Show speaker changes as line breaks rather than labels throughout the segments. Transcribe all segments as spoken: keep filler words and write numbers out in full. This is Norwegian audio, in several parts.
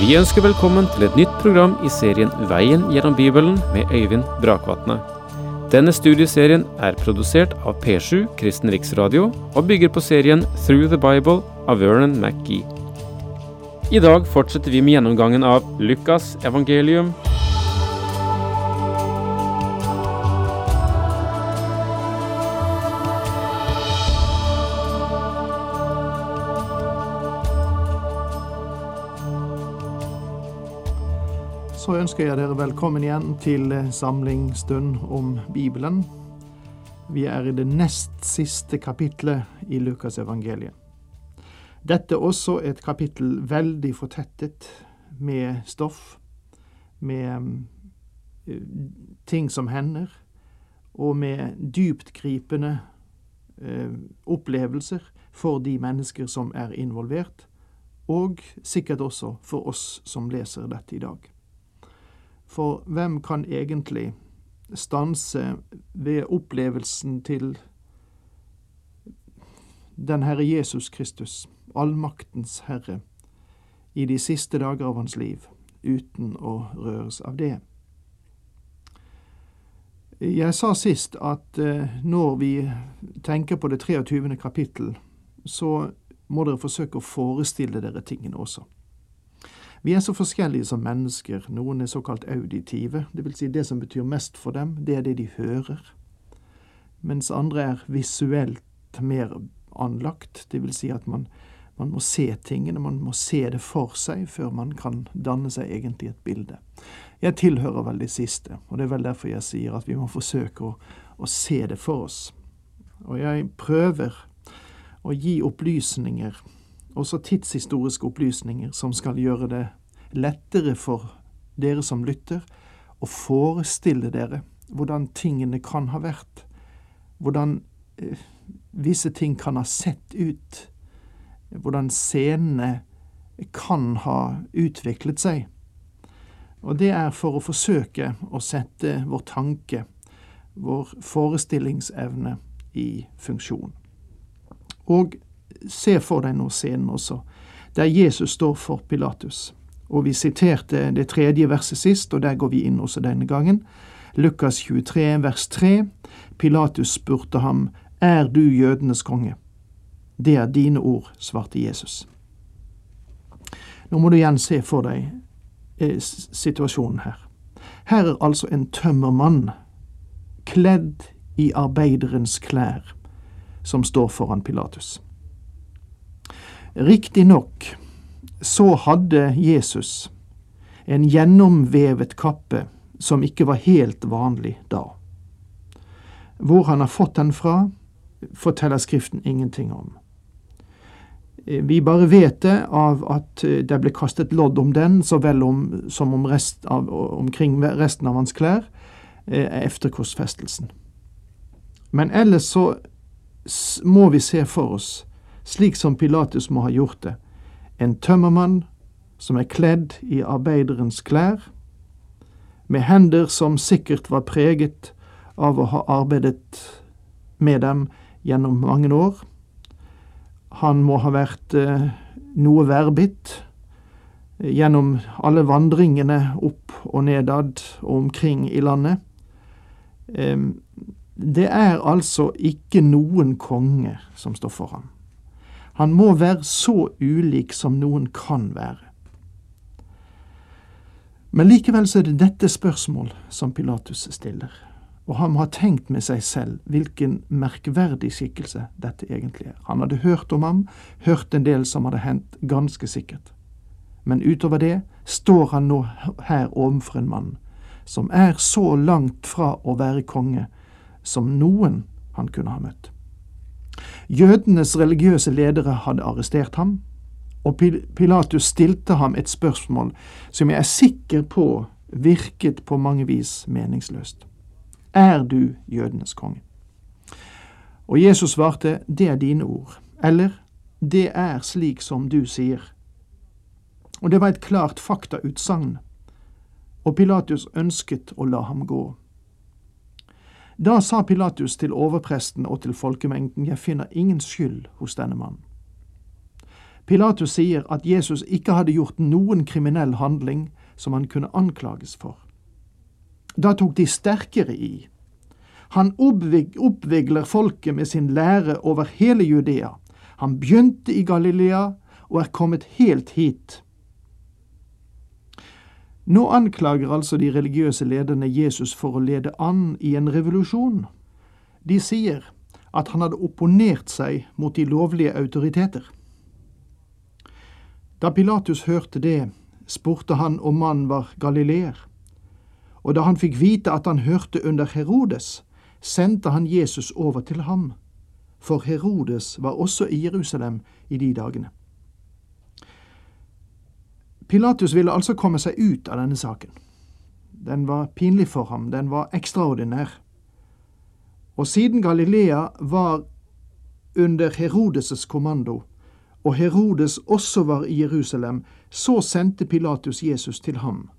Vi ønsker velkommen til et nytt program i serien Veien gjennom Bibelen med Øyvind Brakvatne. Denne studieserien er produsert av P sju Kristen Riksradio og bygger på serien Through the Bible av Vernon McGee. I dag fortsetter vi med gjennomgangen av Lukas evangelium.
Så ønsker jeg dere velkommen igjen til samlingsstund om Bibelen. Vi er i det nest siste kapitlet i Lukas evangeliet. Dette er også et kapittel veldig fortettet med stoff, med ting som hender, og med dyptgripende eh, opplevelser for de mennesker som er involvert, og sikkert også for oss som leser dette i dag. For hvem kan egentlig stanse ved opplevelsen til den Herre Jesus Kristus, allmaktens Herre, i de siste dager av hans liv, uten å røres av det? Jeg sa sist at eh, når vi tenker på det treogtyvende kapittel, så må dere forsøke å forestille dere tingene også. Vi er så forskjellige som mennesker. Noen er såkalt auditive, det vil si det som betyr mest for dem, det er det de hører. Mens andre er visuelt mer anlagt, det vil si at man, man må se tingene, man må se det for seg før man kan danne seg egentlig et bilde. Jeg tilhører vel det siste, og det er vel derfor jeg sier at vi må forsøke å, å se det for oss. Og jeg prøver å gi opplysninger, også tidshistoriske opplysninger, som skal gjøre det lettere for dere som lytter å forestille dere hvordan tingene kan ha vært, hvordan eh, visse ting kan ha sett ut, hvordan scenene kan ha utviklet seg. Og det er for å forsøke å sette vår tanke, vår forestillingsevne i funksjon. Og se for deg nå scenen også, der Jesus står for Pilatus. Og vi siterte det tredje verset sist, og der går vi inn også denne gangen. Lukas tjuetre, vers tre. Pilatus spurte ham, «Er du jødenes konge?» «Det er dine ord», svarte Jesus. Nå må du igjen se for deg eh, situasjonen her. Her er altså en tømmermann, kledd i arbeiderens klær, som står foran Pilatus. Riktig nok så hadde Jesus en gjennomvevet kappe som ikke var helt vanlig da. Hvor han har fått den fra, forteller Skriften ingenting om. Vi bare vet det av at det ble kastet lodd om den, så vel om, som om rest av, omkring resten av hans klær, efter korsfestelsen. Men ellers så må vi se for oss, slik som Pilatus må ha gjort det, en tømmermann som er kledd i arbeiderens klær, med hender som sikkert var preget av å ha arbeidet med dem gjennom mange år. Han må ha vært eh, noe værbitt eh, gjennom alle vandringene opp og nedad og omkring i landet. Eh, det er altså ikke noen konge som står foran. Han må være så ulik som noen kan være. Men likevel så er det dette spørsmål som Pilatus stiller, og han må ha tenkt med seg selv hvilken merkverdig skikkelse dette egentlig er. Han hadde hørt om ham, hørt en del som hadde hendt ganske sikkert. Men utover det står han nå her overfor en mann som er så langt fra å være konge som noen han kunne ha møtt. Jødenes religiøse ledere hadde arrestert ham, og Pilatus stilte ham et spørsmål som jeg er sikker på virket på mange vis meningsløst. Er du jødenes konge? Og Jesus svarte, det er dine ord, eller det er slik som du sier. Og det var et klart faktautsagn, og Pilatus ønsket å la ham gå. Da sa Pilatus til overpresten og til folkemengden, jeg finner ingen skyld hos denne mannen. Pilatus sier at Jesus ikke hadde gjort noen kriminell handling som han kunne anklages for. Da tok de sterkere i. Han oppvig, oppvigler folket med sin lære over hele Judea. Han begynte i Galilea og er kommet helt hit. Nå anklager altså de religiøse lederne Jesus for å lede an i en revolusjon. De sier at han hadde opponert seg mot de lovlige autoriteter. Da Pilatus hørte det, spurte han om mannen var galileer. Og da han fikk vite at han hørte under Herodes, sendte han Jesus over til ham, for Herodes var også i Jerusalem i de dagene. Pilatus ville altså komme seg ut av denne saken. Den var pinlig for ham, den var ekstraordinær. Og siden Galilea var under Herodes' kommando, og Herodes også var i Jerusalem, så sendte Pilatus Jesus til ham.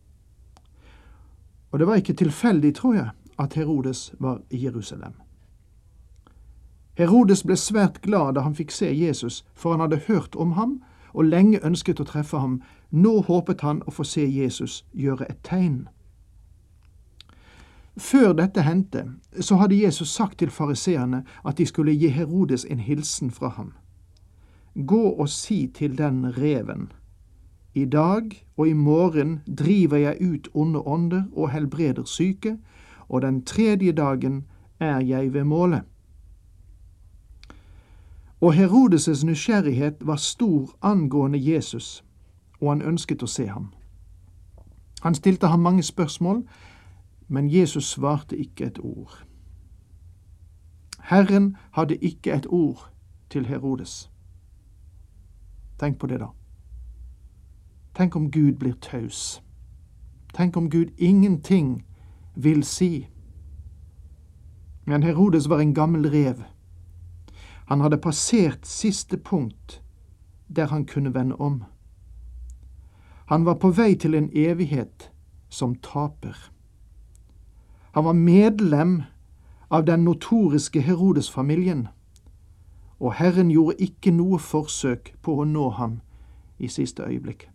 Og det var ikke tilfeldig, tror jeg, at Herodes var i Jerusalem. Herodes ble svært glad da han fikk se Jesus, for han hadde hørt om ham, og lenge ønsket å treffe ham. Nå håpet han å få se Jesus gjøre et tegn. Før dette hendte, så hadde Jesus sagt til fariseerne at de skulle gi Herodes en hilsen fra ham. Gå og si til den reven: I dag og i morgen driver jeg ut onde ånder og helbreder syke, og den tredje dagen er jeg ved målet. Og Herodes' nysgjerrighet var stor angående Jesus, og han ønsket å se ham. Han stilte ham mange spørsmål, men Jesus svarte ikke et ord. Herren hadde ikke et ord til Herodes. Tenk på det da. Tenk om Gud blir taus. Tenk om Gud ingenting vil si. Men Herodes var en gammel rev. Han hadde passert siste punkt der han kunne vende om. Han var på vei til en evighet som taper. Han var medlem av den notoriske Herodes-familien, og Herren gjorde ikke noe forsøk på å nå ham i siste øyeblikk.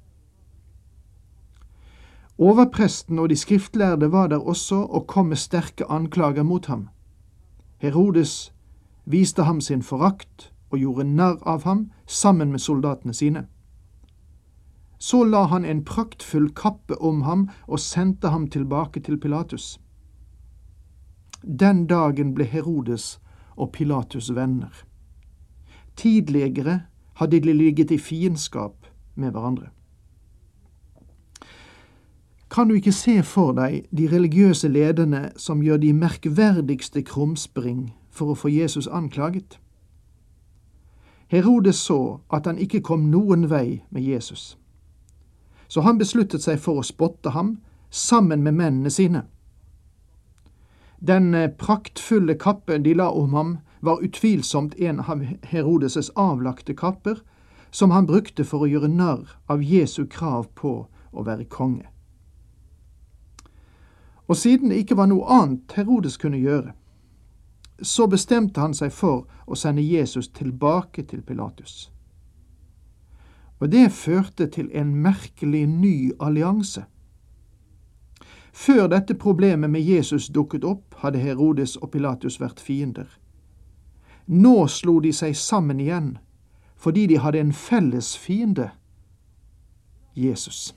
Overpresten og de skriftlærde var der også og kom med sterke anklager mot ham. Herodes viste ham sin forakt og gjorde narr av ham sammen med soldatene sine. Så la han en praktfull kappe om ham og sendte ham tilbake til Pilatus. Den dagen ble Herodes og Pilatus venner. Tidligere hadde de ligget i fiendskap med hverandre. Kan du ikke se for deg de religiøse lederne som gjør de merkverdigste krumspring for å få Jesus anklaget? Herodes så at han ikke kom noen vei med Jesus. Så han besluttet seg for å spotte ham sammen med mennene sine. Den praktfulle kappen de la om ham var utvilsomt en av Herodes' avlagte kapper, som han brukte for å gjøre narr av Jesu krav på å være konge. Og siden det ikke var noe annet Herodes kunne gjøre, så bestemte han seg for å sende Jesus tilbake til Pilatus. Og det førte til en merkelig ny allianse. Før dette problemet med Jesus dukket opp, hadde Herodes og Pilatus vært fiender. Nå slo de seg sammen igjen, fordi de hadde en felles fiende, Jesus.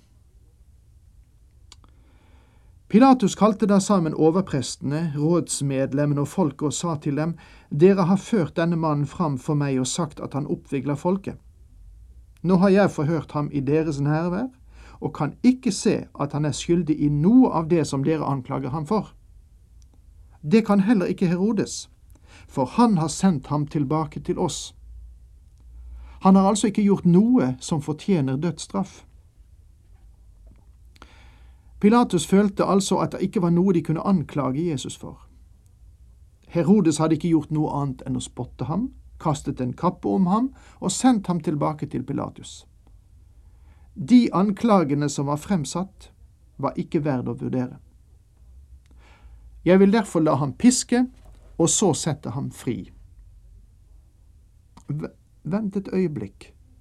Pilatus kalte da sammen overprestene, rådsmedlemmene og folket og sa til dem: Dere har ført denne mannen fram for meg og sagt at han oppvigler folket. Nå har jeg forhørt ham i deres nærvær, og kan ikke se at han er skyldig i noe av det som dere anklager ham for. Det kan heller ikke Herodes, for han har sendt ham tilbake til oss. Han har altså ikke gjort noe som fortjener dødsstraff. Pilatus følte altså at det ikke var noe de kunne anklage Jesus for. Herodes hadde ikke gjort noe annet enn å spotte ham, kastet en kappe om ham og sendt ham tilbake til Pilatus. De anklagene som var fremsatt, var ikke verd å vurdere. Jeg vil derfor la ham piske, og så sette ham fri. Vent et øyeblikk,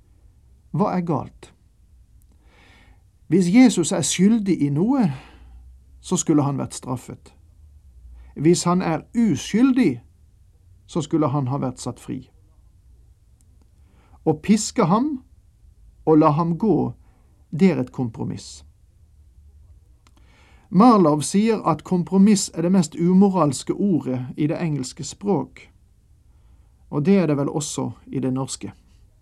hva er galt? Hvis Jesus er skyldig i noe, så skulle han vært straffet. Hvis han er uskyldig, så skulle han ha vært satt fri. Å piske ham og la ham gå, det er et kompromiss. Marlowe sier at kompromiss er det mest umoralske ordet i det engelske språk, og det er det vel også i det norske.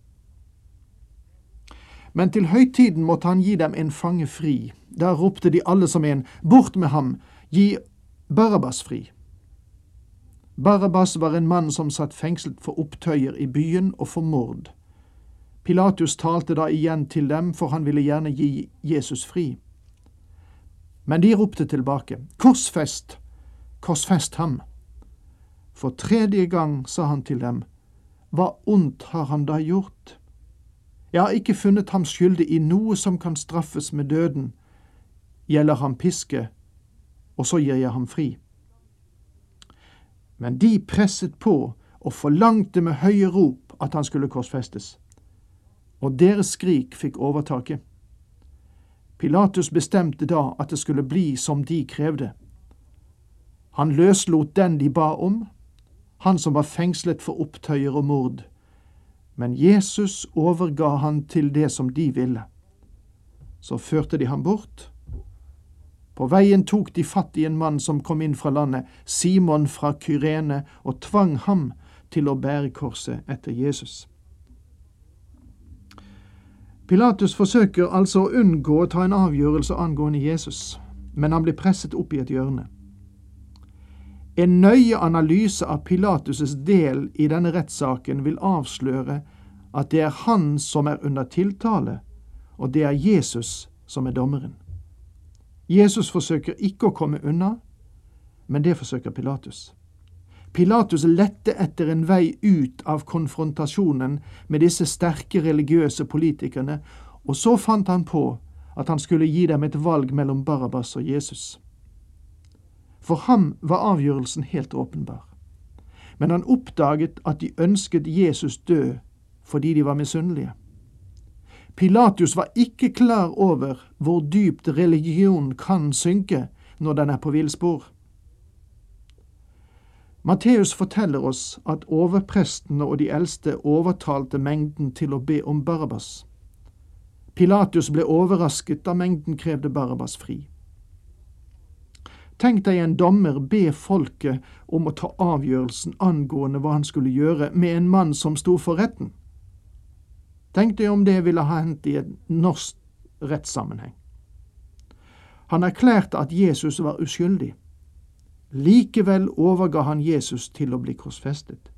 Men til høytiden måtte han gi dem en fange fri. Da ropte de alle som en, bort med ham, gi Barabbas fri. Barabbas var en mann som satt fengslet for opptøyer i byen og for mord. Pilatus talte da igjen til dem, for han ville gjerne gi Jesus fri. Men de ropte tilbake, korsfest, korsfest ham. For tredje gang sa han til dem, hva ondt har han da gjort? Jeg har ikke funnet ham skyldig i noe som kan straffes med døden. Gjelder ham piske, og så gir jeg ham fri. Men de presset på og forlangte med høye rop at han skulle korsfestes. Og deres skrik fikk overtaket. Pilatus bestemte da at det skulle bli som de krevde. Han løslot den de ba om, han som var fengslet for opptøyer og mord. Men Jesus overga han til det som de ville. Så førte de ham bort. På veien tok de fatt i en mann som kom inn fra landet, Simon fra Kyrene, og tvang ham til å bære korset etter Jesus. Pilatus forsøker altså å unngå å ta en avgjørelse angående Jesus, men han blir presset opp i et hjørne. En nøye analyse av Pilatus' del i denne rettssaken vil avsløre at det er han som er under tiltale, og det er Jesus som er dommeren. Jesus forsøker ikke å komme unna, men det forsøker Pilatus. Pilatus lette etter en vei ut av konfrontasjonen med disse sterke religiøse politikerne, og så fant han på at han skulle gi dem et valg mellom Barabbas og Jesus. For ham var avgjørelsen helt åpenbar. Men han oppdaget at de ønsket Jesus død fordi de var misunnelige. Pilatus var ikke klar over hvor dypt religion kan synke når den er på villspor. Matteus forteller oss at overprestene og de eldste overtalte mengden til å be om Barabbas. Pilatus ble overrasket da mengden krevde Barabbas fri. Tenk deg en dommer be folket om å ta avgjørelsen angående hva han skulle gjøre med en mann som sto for retten. Tenk deg om det ville ha hendt i en norsk rettssammenheng. Han erklærte at Jesus var uskyldig. Likevel overga han Jesus til å bli korsfestet.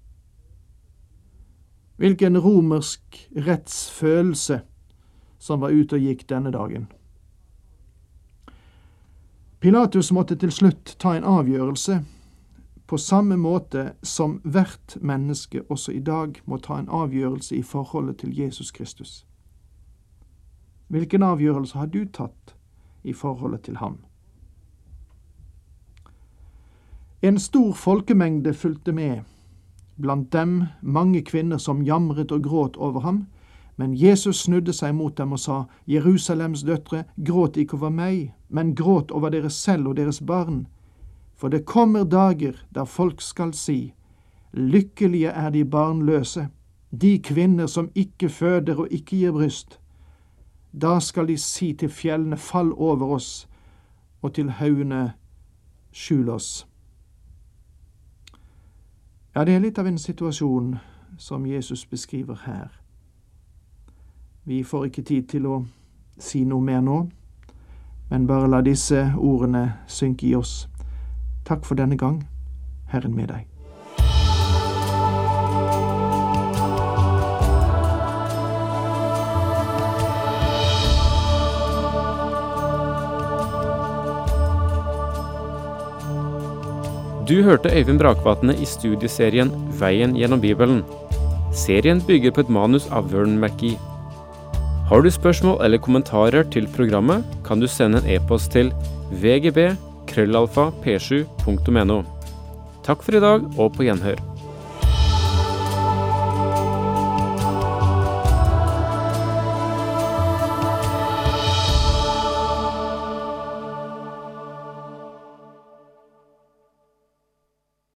Hvilken romersk rettsfølelse som var ute og gikk denne dagen. Pilatus måtte til slutt ta en avgjørelse på samme måte som hvert menneske også i dag må ta en avgjørelse i forholdet til Jesus Kristus. Hvilken avgjørelse har du tatt i forholdet til ham? En stor folkemengde fulgte med, blant dem mange kvinner som jamret og gråt over ham, men Jesus snudde seg mot dem og sa, Jerusalems døtre, gråt ikke over meg, men gråt over dere selv og deres barn. For det kommer dager der folk skal si, lykkelige er de barnløse, de kvinner som ikke føder og ikke gir bryst. Da skal de si til fjellene, fall over oss, og til haugene, skjul oss. Ja, det er litt av en situasjon som Jesus beskriver her. Vi får ikke tid til å si noe mer nå, men bare la disse ordene synke i oss. Takk for denne gang, Herren med deg.
Du hørte Øyvind Brakvatne i studieserien Veien gjennom Bibelen. Serien bygger på et manus av Vern McGee. Har du spørsmål eller kommentarer til programmet, kan du sende en e-post til v g b krøllalfa p sju punktum n o. Takk for i dag, og på gjenhør.